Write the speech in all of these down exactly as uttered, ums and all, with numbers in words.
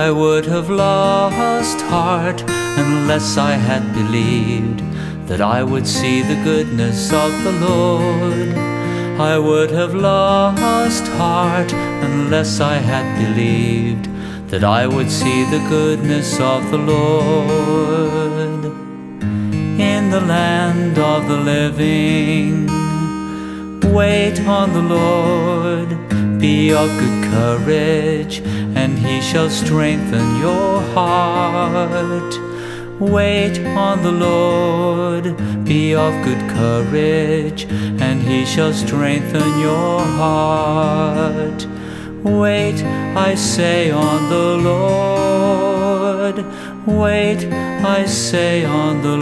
I would have lost heart unless I had believed that I would see the goodness of the Lord. I would have lost heart unless I had believed that I would see the goodness of the Lord. In the land of the living, wait on the Lord. Be of good courage, and He shall strengthen your heart. Wait on the Lord. Be of good courage, and He shall strengthen your heart. Wait, I say, on the Lord. Wait, I say, on the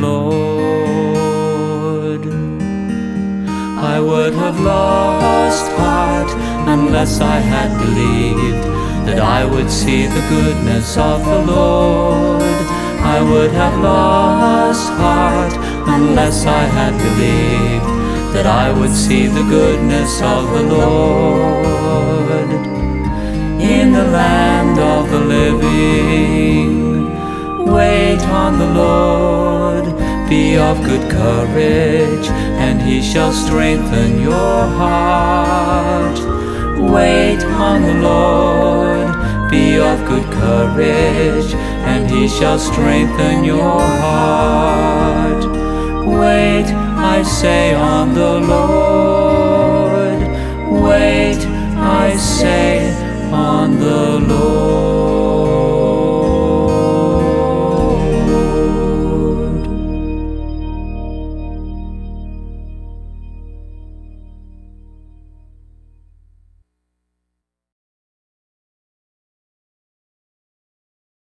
Lord. I would have lost heart unless I had believed that I would see the goodness of the Lord. I would have lost heart unless I had believed that I would see the goodness of the Lord. In the land of the living, wait on the Lord. Be of good courage, and He shall strengthen your heart. Wait on the Lord. Be of good courage, and He shall strengthen your heart. Wait, I say, on the Lord. Wait, I say, on the Lord.